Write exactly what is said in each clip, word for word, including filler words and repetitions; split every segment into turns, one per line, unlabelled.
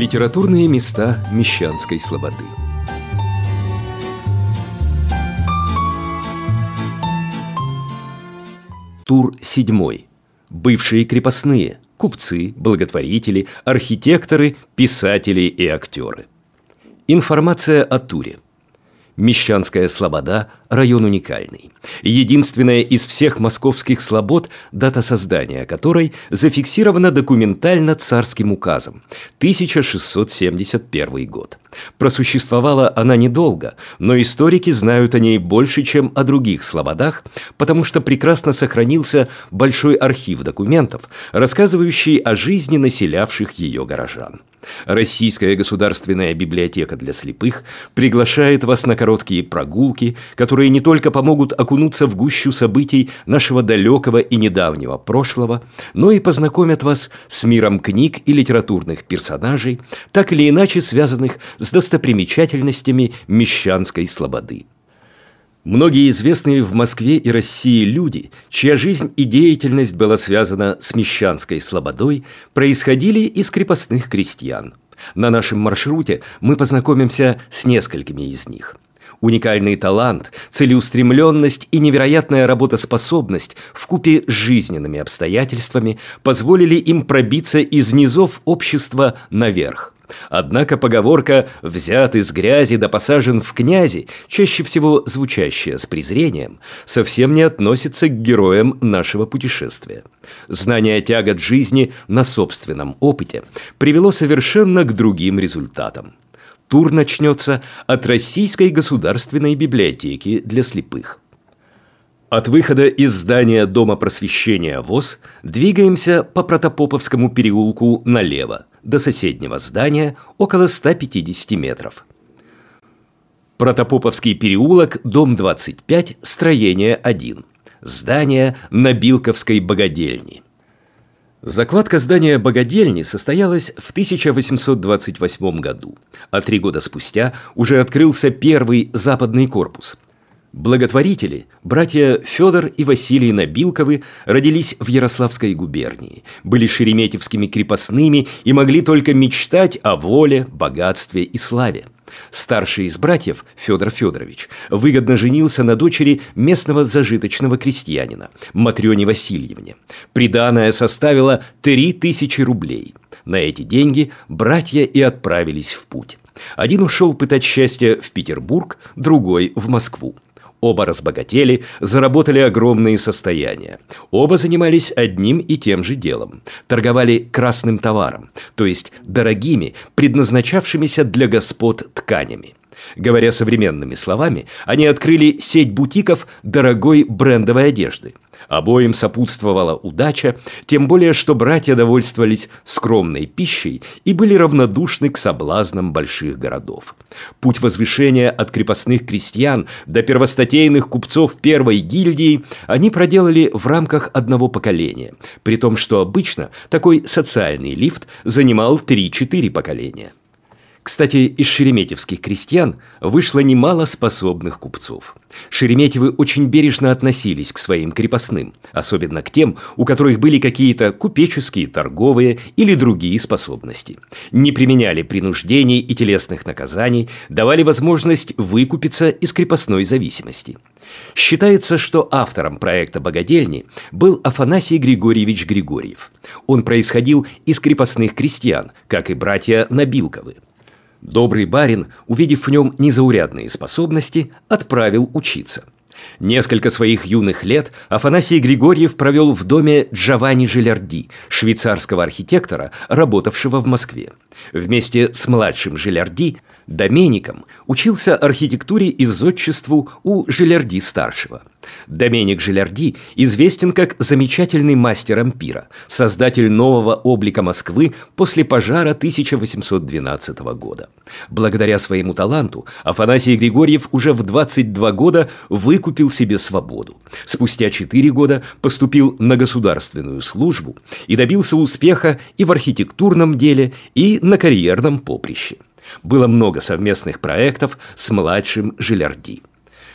Литературные места Мещанской слободы. Тур седьмой. Бывшие крепостные, купцы, благотворители, архитекторы, писатели и актеры. Информация о туре. Мещанская слобода – район уникальный. Единственная из всех московских слобод, дата создания которой зафиксирована документально царским указом – тысяча шестьсот семьдесят первый год. Просуществовала она недолго, но историки знают о ней больше, чем о других слободах, потому что прекрасно сохранился большой архив документов, рассказывающий о жизни населявших ее горожан. Российская государственная библиотека для слепых приглашает вас на короткие прогулки, которые не только помогут окунуться в гущу событий нашего далекого и недавнего прошлого, но и познакомят вас с миром книг и литературных персонажей, так или иначе связанных с достопримечательностями Мещанской слободы. Многие известные в Москве и России люди, чья жизнь и деятельность была связана с Мещанской слободой, происходили из крепостных крестьян. На нашем маршруте мы познакомимся с несколькими из них. Уникальный талант, целеустремленность и невероятная работоспособность вкупе с жизненными обстоятельствами позволили им пробиться из низов общества наверх. Однако поговорка «взят из грязи да посажен в князи», чаще всего звучащая с презрением, совсем не относится к героям нашего путешествия. Знание тягот жизни на собственном опыте привело совершенно к другим результатам. Тур начнется от Российской государственной библиотеки для слепых. От выхода из здания Дома просвещения ВОС двигаемся по Протопоповскому переулку налево, до соседнего здания около ста пятидесяти метров. Протопоповский переулок, дом двадцать пять, строение один. Здание Набилковской богадельни. Закладка здания богадельни состоялась в тысяча восемьсот двадцать восьмом году, а три года спустя уже открылся первый западный корпус. Благотворители, братья Федор и Василий Набилковы, родились в Ярославской губернии, были шереметьевскими крепостными и могли только мечтать о воле, богатстве и славе. Старший из братьев, Федор Федорович, выгодно женился на дочери местного зажиточного крестьянина, Матрёне Васильевне. Приданое составило три тысячи рублей. На эти деньги братья и отправились в путь. Один ушел пытать счастье в Петербург, другой – в Москву. Оба разбогатели, заработали огромные состояния. Оба занимались одним и тем же делом. Торговали красным товаром, то есть дорогими, предназначавшимися для господ тканями. Говоря современными словами, они открыли сеть бутиков дорогой брендовой одежды. Обоим сопутствовала удача, тем более, что братья довольствовались скромной пищей и были равнодушны к соблазнам больших городов. Путь возвышения от крепостных крестьян до первостатейных купцов первой гильдии они проделали в рамках одного поколения, при том, что обычно такой социальный лифт занимал три-четыре поколения. Кстати, из шереметьевских крестьян вышло немало способных купцов. Шереметьевы очень бережно относились к своим крепостным, особенно к тем, у которых были какие-то купеческие, торговые или другие способности. Не применяли принуждений и телесных наказаний, давали возможность выкупиться из крепостной зависимости. Считается, что автором проекта богадельни был Афанасий Григорьевич Григорьев. Он происходил из крепостных крестьян, как и братья Набилковы. Добрый барин, увидев в нем незаурядные способности, отправил учиться. Несколько своих юных лет Афанасий Григорьев провел в доме Джованни Жилярди, швейцарского архитектора, работавшего в Москве. Вместе с младшим Жилярди, Домеником, учился архитектуре и зодчеству у Жилярди-старшего. Доменик Жилярди известен как замечательный мастер ампира, создатель нового облика Москвы после пожара тысяча восемьсот двенадцатого года. Благодаря своему таланту Афанасий Григорьев уже в двадцать два года выкупил себе свободу. Спустя четыре года поступил на государственную службу и добился успеха и в архитектурном деле, и на карьерном поприще. Было много совместных проектов с младшим Жилярди.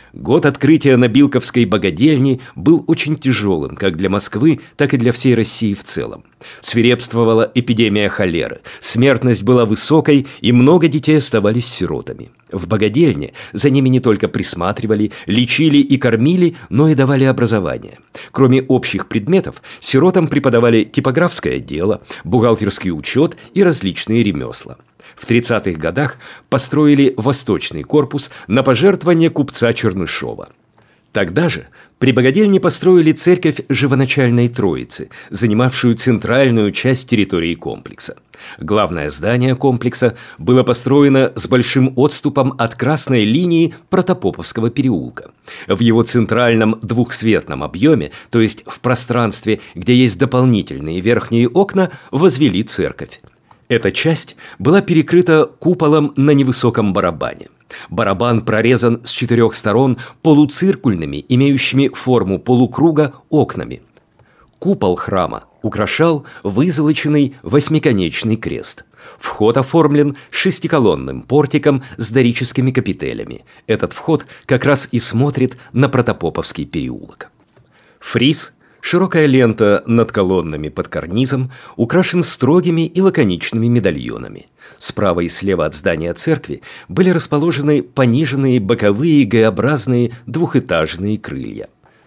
Год открытия Набилковской богадельни был очень тяжелым как для Москвы, так и для всей России в целом. Свирепствовала эпидемия холеры, смертность была высокой, и много детей оставались сиротами. В богадельне за ними не только присматривали, лечили и кормили, но и давали образование. Кроме общих предметов, сиротам преподавали типографское дело, бухгалтерский учет и различные ремесла. В тридцатых годах построили восточный корпус на пожертвование купца Чернышова. Тогда же при богадельне построили церковь Живоначальной Троицы, занимавшую центральную часть территории комплекса. Главное здание комплекса было построено с большим отступом от красной линии Протопоповского переулка. В его центральном двухсветном объеме, то есть в пространстве, где есть дополнительные верхние окна, возвели церковь. Эта часть была перекрыта куполом на невысоком барабане. Барабан прорезан с четырех сторон полуциркульными, имеющими форму полукруга, окнами. Купол храма украшал вызолоченный восьмиконечный крест. Вход оформлен шестиколонным портиком с дорическими капителями. Этот вход как раз и смотрит на Протопоповский переулок. Фриз, широкая лента над колоннами под карнизом, украшен строгими и лаконичными медальонами. Справа и слева от здания церкви были расположены пониженные боковые Г-образные двухэтажные крылья.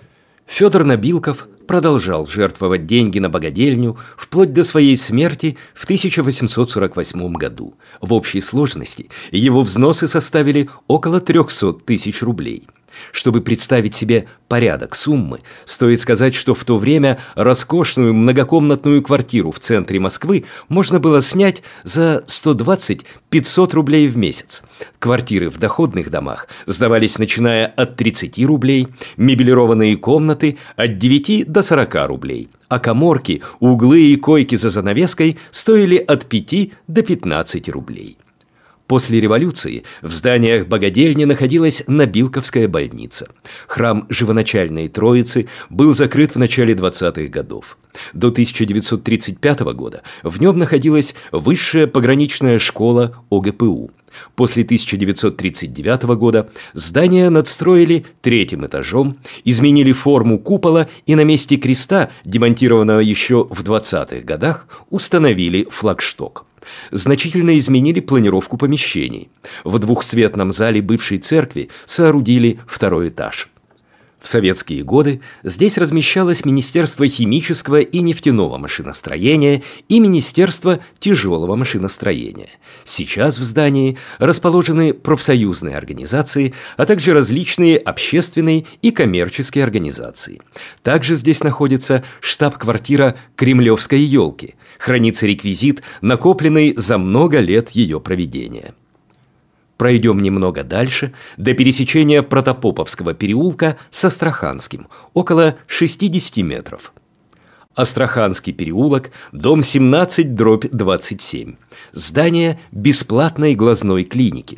Федор Набилков продолжал жертвовать деньги на богадельню вплоть до своей смерти в тысяча восемьсот сорок восьмом году. В общей сложности его взносы составили около трехсот тысяч рублей. Чтобы представить себе порядок суммы, стоит сказать, что в то время роскошную многокомнатную квартиру в центре Москвы можно было снять за сто двадцать — пятьсот рублей в месяц. Квартиры в доходных домах сдавались начиная от тридцати рублей, мебелированные комнаты от девяти до сорока рублей, а каморки, углы и койки за занавеской стоили от пяти до пятнадцати рублей. После революции в зданиях богадельни находилась Набилковская больница. Храм Живоначальной Троицы был закрыт в начале двадцатых годов. До тысяча девятьсот тридцать пятого года в нем находилась высшая пограничная школа О Г П У. После тысяча девятьсот тридцать девятого года здание надстроили третьим этажом, изменили форму купола и на месте креста, демонтированного еще в двадцатых годах, установили флагшток. Значительно изменили планировку помещений. В двухсветном зале бывшей церкви соорудили второй этаж. В советские годы здесь размещалось Министерство химического и нефтяного машиностроения и Министерство тяжелого машиностроения. Сейчас в здании расположены профсоюзные организации, а также различные общественные и коммерческие организации. Также здесь находится штаб-квартира Кремлевской елки, хранится реквизит, накопленный за много лет ее проведения. Пройдем немного дальше, до пересечения Протопоповского переулка с Астраханским, около шестидесяти метров. Астраханский переулок, дом семнадцать дробь двадцать семь. Здание бесплатной глазной клиники.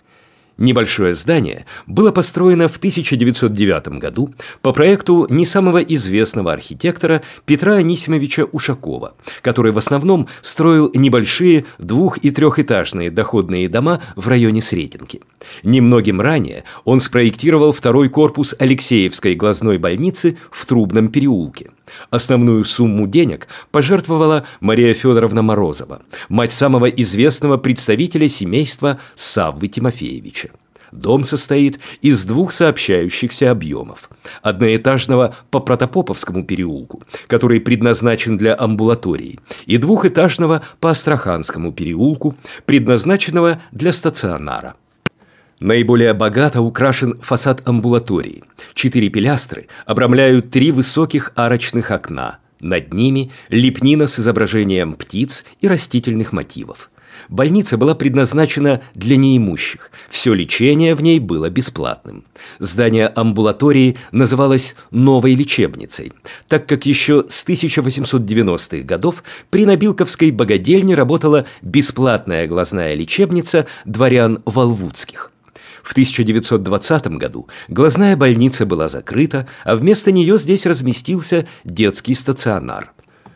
Небольшое здание было построено в тысяча девятьсот девятом году по проекту не самого известного архитектора Петра Анисимовича Ушакова, который в основном строил небольшие двух- и трехэтажные доходные дома в районе Сретенки. Немногим ранее он спроектировал второй корпус Алексеевской глазной больницы в Трубном переулке. Основную сумму денег пожертвовала Мария Федоровна Морозова, мать самого известного представителя семейства Саввы Тимофеевича. Дом состоит из двух сообщающихся объемов. Одноэтажного по Протопоповскому переулку, который предназначен для амбулатории, и двухэтажного по Астраханскому переулку, предназначенного для стационара. Наиболее богато украшен фасад амбулатории. Четыре пилястры обрамляют три высоких арочных окна. Над ними лепнина с изображением птиц и растительных мотивов. Больница была предназначена для неимущих. Все лечение в ней было бесплатным. Здание амбулатории называлось «Новой лечебницей», так как еще с тысяча восемьсот девяностых годов при Набилковской богадельне работала бесплатная глазная лечебница дворян Волвудских. В тысяча девятьсот двадцатом году глазная больница была закрыта, а вместо нее здесь разместился детский стационар.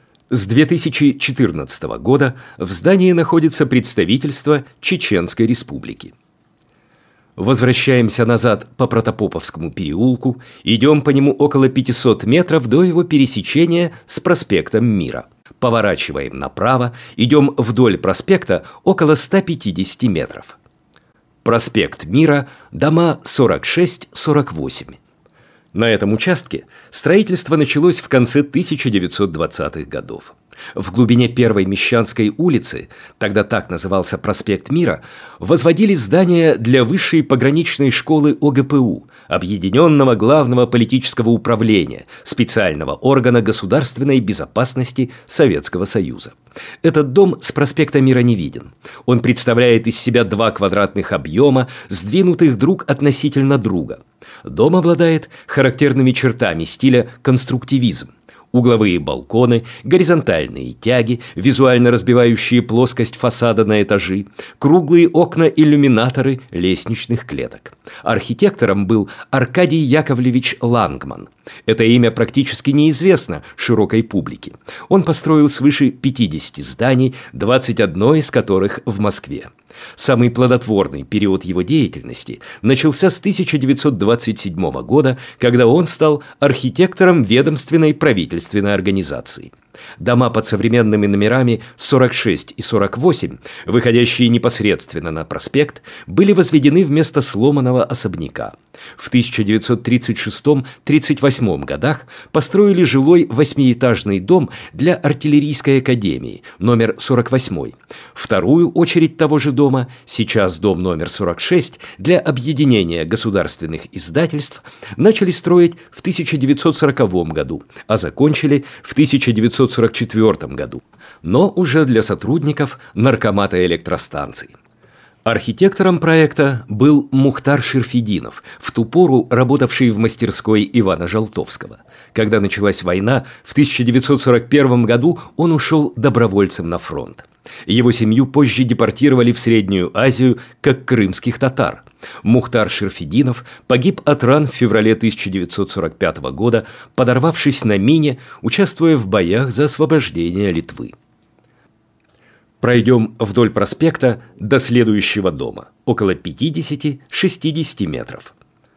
С две тысячи четырнадцатого года в здании находится представительство Чеченской Республики. Возвращаемся назад по Протопоповскому переулку, идем по нему около пятисот метров до его пересечения с проспектом Мира. Поворачиваем направо, идем вдоль проспекта около ста пятидесяти метров. Проспект Мира, дома сорок шесть — сорок восемь. На этом участке строительство началось в конце тысяча девятьсот двадцатых годов. В глубине Первой Мещанской улицы, тогда так назывался проспект Мира, возводились здания для высшей пограничной школы О Г П У, Объединенного главного политического управления, специального органа государственной безопасности Советского Союза. Этот дом с проспекта Мира не виден. Он представляет из себя два квадратных объема, сдвинутых друг относительно друга. Дом обладает характерными чертами стиля конструктивизм. Угловые балконы, горизонтальные тяги, визуально разбивающие плоскость фасада на этажи, круглые окна-иллюминаторы лестничных клеток. Архитектором был Аркадий Яковлевич Лангман. Это имя практически неизвестно широкой публике. Он построил свыше пятидесяти зданий, двадцать одно из которых в Москве. Самый плодотворный период его деятельности начался с тысяча девятьсот двадцать седьмого года, когда он стал архитектором ведомственной правительственной организации. Дома под современными номерами сорок шесть и сорок восемь, выходящие непосредственно на проспект, были возведены вместо сломанного особняка. В тысяча девятьсот тридцать шестом — тридцать восьмом годах построили жилой восьмиэтажный дом для артиллерийской академии, номер сорок восемь. Вторую очередь того же дома, сейчас дом номер сорок шесть, для объединения государственных издательств, начали строить в тысяча девятьсот сороковом году, а закончили в тысяча девятьсот сорок четвёртом году, но уже для сотрудников наркомата электростанций. Архитектором проекта был Мухтар Шерфидинов, в ту пору работавший в мастерской Ивана Жолтовского. Когда началась война, в тысяча девятьсот сорок первом году он ушел добровольцем на фронт. Его семью позже депортировали в Среднюю Азию как крымских татар. Мухтар Шерфидинов погиб от ран в феврале тысяча девятьсот сорок пятого года, подорвавшись на мине, участвуя в боях за освобождение Литвы. Пройдем вдоль проспекта до следующего дома, около пятидесяти-шестидесяти метров.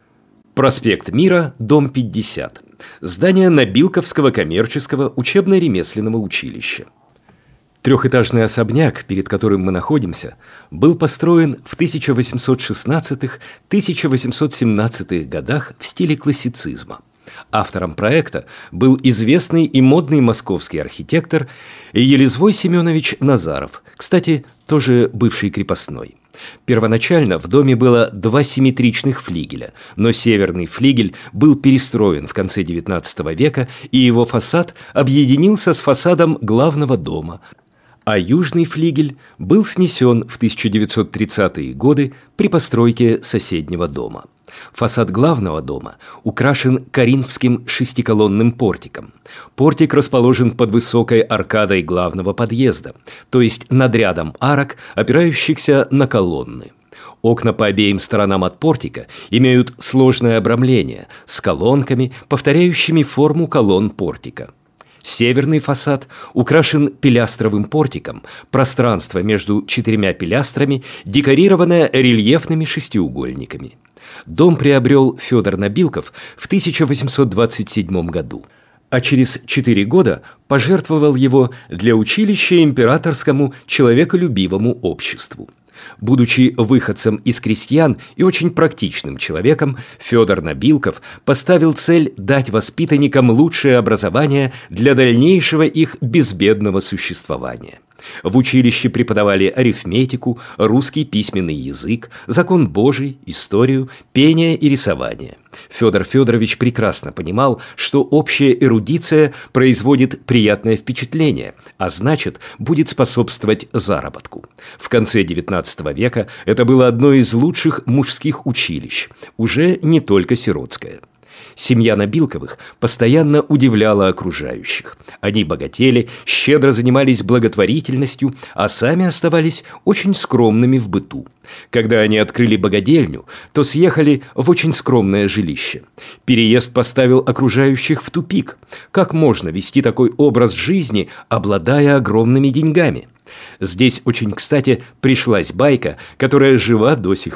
Проспект Мира, дом пятьдесят. Здание Набилковского коммерческого учебно-ремесленного училища. Трехэтажный особняк, перед которым мы находимся, был построен в тысяча восемьсот шестнадцатых — тысяча восемьсот семнадцатых годах в стиле классицизма. Автором проекта был известный и модный московский архитектор Елезвой Семенович Назаров, кстати, тоже бывший крепостной. Первоначально в доме было два симметричных флигеля, но северный флигель был перестроен в конце девятнадцатого века, и его фасад объединился с фасадом главного дома, а южный флигель был снесен в тысяча девятьсот тридцатые годы при постройке соседнего дома. Фасад главного дома украшен коринфским шестиколонным портиком. Портик расположен под высокой аркадой главного подъезда, то есть над рядом арок, опирающихся на колонны. Окна по обеим сторонам от портика имеют сложное обрамление с колонками, повторяющими форму колонн портика. Северный фасад украшен пилястровым портиком, пространство между четырьмя пилястрами декорированное рельефными шестиугольниками. Дом приобрел Федор Набилков в тысяча восемьсот двадцать седьмом году, а через четыре года пожертвовал его для училища императорскому человеколюбивому обществу. Будучи выходцем из крестьян и очень практичным человеком, Федор Набилков поставил цель дать воспитанникам лучшее образование для дальнейшего их безбедного существования. В училище преподавали арифметику, русский письменный язык, закон Божий, историю, пение и рисование. Федор Федорович прекрасно понимал, что общая эрудиция производит приятное впечатление, а значит, будет способствовать заработку. В конце девятнадцатого века это было одно из лучших мужских училищ, уже не только сиротское. Семья Набилковых постоянно удивляла окружающих. Они богатели, щедро занимались благотворительностью, а сами оставались очень скромными в быту. Когда они открыли богадельню, то съехали в очень скромное жилище. Переезд поставил окружающих в тупик. Как можно вести такой образ жизни, обладая огромными деньгами? Здесь очень кстати пришлась байка, которая жива до сих пор.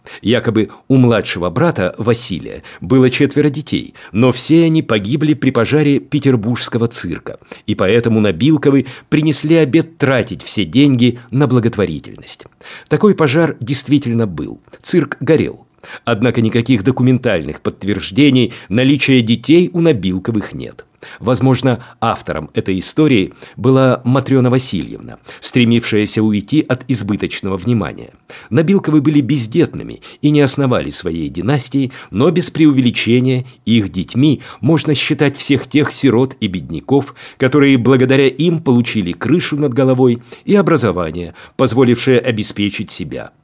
Якобы у младшего брата Василия было четверо детей, но все они погибли при пожаре петербургского цирка, и поэтому Набилковы принесли обет тратить все деньги на благотворительность. Такой пожар действительно был. Цирк горел. Однако никаких документальных подтверждений наличия детей у Набилковых нет. Возможно, автором этой истории была Матрена Васильевна, стремившаяся уйти от избыточного внимания. Набилковы были бездетными и не основали своей династии, но без преувеличения их детьми можно считать всех тех сирот и бедняков, которые благодаря им получили крышу над головой и образование, позволившее обеспечить себя.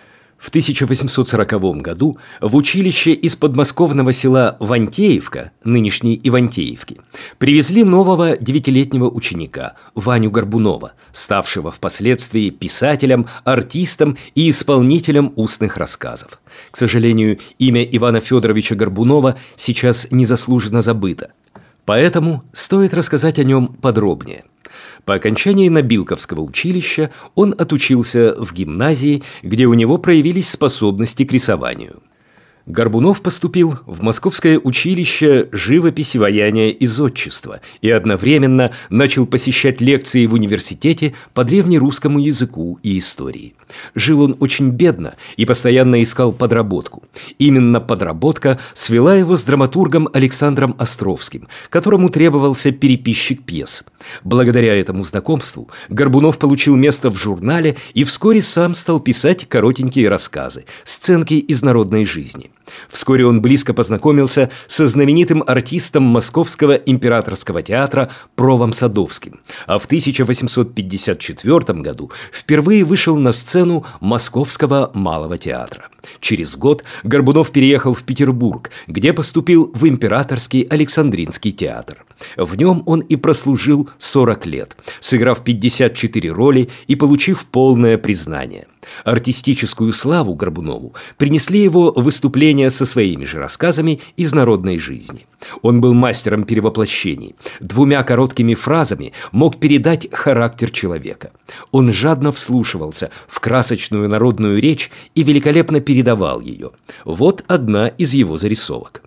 В тысяча восемьсот сороковом году в училище из подмосковного села Вантеевка, нынешней Ивантеевки, привезли нового девятилетнего ученика Ваню Горбунова, ставшего впоследствии писателем, артистом и исполнителем устных рассказов. К сожалению, имя Ивана Федоровича Горбунова сейчас незаслуженно забыто. Поэтому стоит рассказать о нем подробнее. По окончании Набилковского училища он отучился в гимназии, где у него проявились способности к рисованию. Горбунов поступил в Московское училище живописи, ваяния и зодчества и одновременно начал посещать лекции в университете по древнерусскому языку и истории. Жил он очень бедно и постоянно искал подработку. Именно подработка свела его с драматургом Александром Островским, которому требовался переписчик пьес. Благодаря этому знакомству Горбунов получил место в журнале и вскоре сам стал писать коротенькие рассказы, сценки из народной жизни. Вскоре он близко познакомился со знаменитым артистом Московского императорского театра Провом Садовским, а в тысяча восемьсот пятьдесят четвёртом году впервые вышел на сцену Московского малого театра. Через год Горбунов переехал в Петербург, где поступил в Императорский Александринский театр. В нем он и прослужил сорок лет, сыграв пятьдесят четыре роли и получив полное признание. Артистическую славу Горбунову принесли его выступления со своими же рассказами из народной жизни. Он был мастером перевоплощений. Двумя короткими фразами мог передать характер человека. Он жадно вслушивался в красочную народную речь и великолепно передавал ее. Вот одна из его зарисовок.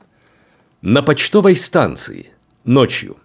На почтовой станции. Ночью.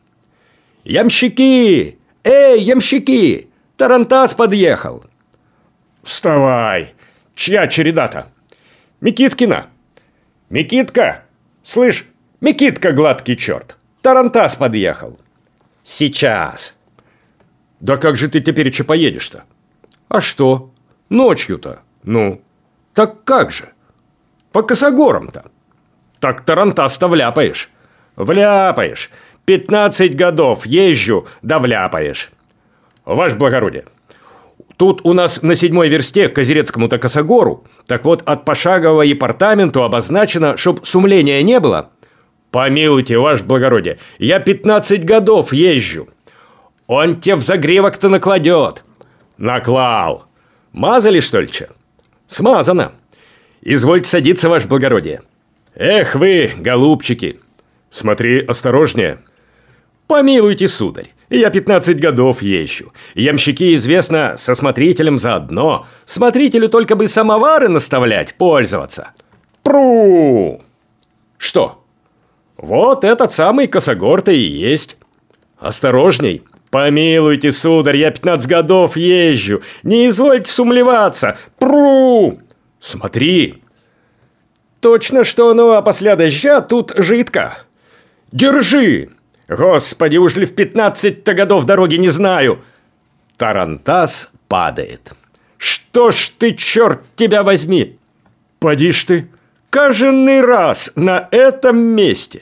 «Ямщики! Эй, ямщики! Тарантас подъехал!»
«Вставай! Чья череда-то?» «Микиткина!» «Микитка! Слышь, Микитка, гладкий черт! Тарантас подъехал!» «Сейчас!»
«Да как же ты теперь че поедешь-то?»
«А что? Ночью-то?»
«Ну?»
«Так как же? По косогорам-то?»
«Так тарантас-то вляпаешь!»
«Вляпаешь! Пятнадцать годов езжу, да вляпаешь!»
«Ваше благородие! Тут у нас на седьмой версте к Козерецкому-то косогору, так вот от пошагового департаменту обозначено, чтоб сумления не было».
«Помилуйте, ваше благородие, я пятнадцать годов езжу».
«Он тебе в загревок-то накладет».
«Наклал».
«Мазали, что ли, че?»
«Смазано».
«Извольте садиться, ваше благородие».
«Эх вы, голубчики».
«Смотри, осторожнее».
«Помилуйте, сударь, я пятнадцать годов езжу. Ямщики, известно, со смотрителем заодно. Смотрителю только бы самовары наставлять, пользоваться».
«Пру!»
«Что?» «Вот этот самый косогор-то и есть».
«Осторожней».
«Помилуйте, сударь, я пятнадцать годов езжу. Не извольте сумлеваться. Пру!»
«Смотри».
«Точно, что ну, а после дождя тут жидко».
«Держи!»
«Господи, уж ли в пятнадцать-то годов дороги не знаю!»
Тарантас падает.
«Что ж ты, черт тебя возьми!» «Поди ж ты! Каждый раз на этом месте!»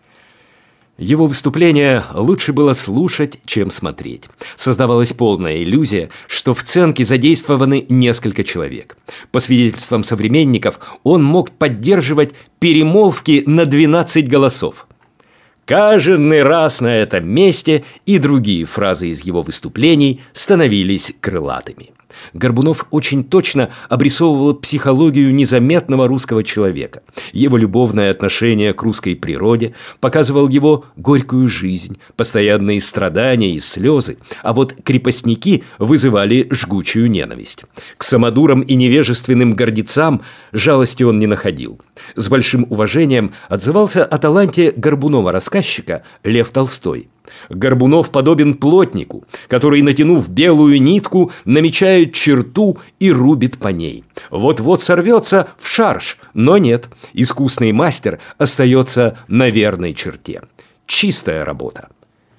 Его выступление лучше было слушать, чем смотреть. Создавалась полная иллюзия, что в сценке задействованы несколько человек. По свидетельствам современников, он мог поддерживать перемолвки на двенадцать голосов. Каждый раз на этом месте и другие фразы из его выступлений становились крылатыми. Горбунов очень точно обрисовывал психологию незаметного русского человека, его любовное отношение к русской природе, показывал его горькую жизнь, постоянные страдания и слезы, а вот крепостники вызывали жгучую ненависть. К самодурам и невежественным гордецам жалости он не находил. С большим уважением отзывался о таланте Горбунова-рассказчика Лев Толстой. Горбунов подобен плотнику, который, натянув белую нитку, намечает черту и рубит по ней. Вот-вот сорвется в шарж, но нет, искусный мастер остается на верной черте. Чистая работа.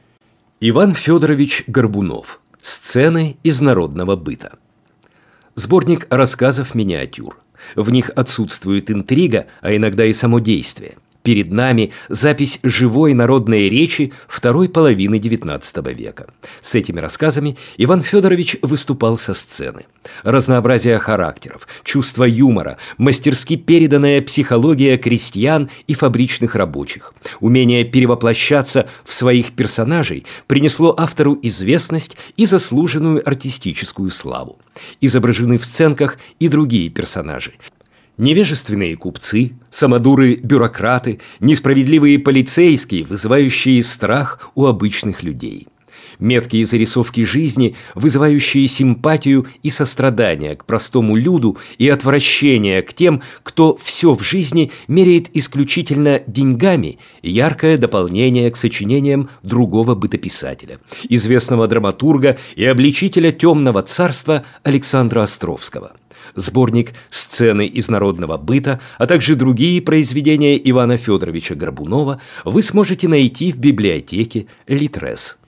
Иван Федорович Горбунов. Сцены из народного быта. Сборник рассказов-миниатюр. В них отсутствует интрига, а иногда и само действие. Перед нами запись живой народной речи второй половины девятнадцатого века. С этими рассказами Иван Федорович выступал со сцены. Разнообразие характеров, чувство юмора, мастерски переданная психология крестьян и фабричных рабочих, умение перевоплощаться в своих персонажей принесло автору известность и заслуженную артистическую славу. Изображены в сценках и другие персонажи. Невежественные купцы, самодуры-бюрократы, несправедливые полицейские, вызывающие страх у обычных людей. Меткие зарисовки жизни, вызывающие симпатию и сострадание к простому люду и отвращение к тем, кто все в жизни меряет исключительно деньгами, яркое дополнение к сочинениям другого бытописателя, известного драматурга и обличителя темного царства Александра Островского. Сборник «Сцены из народного быта», а также другие произведения Ивана Федоровича Горбунова вы сможете найти в библиотеке Литрес.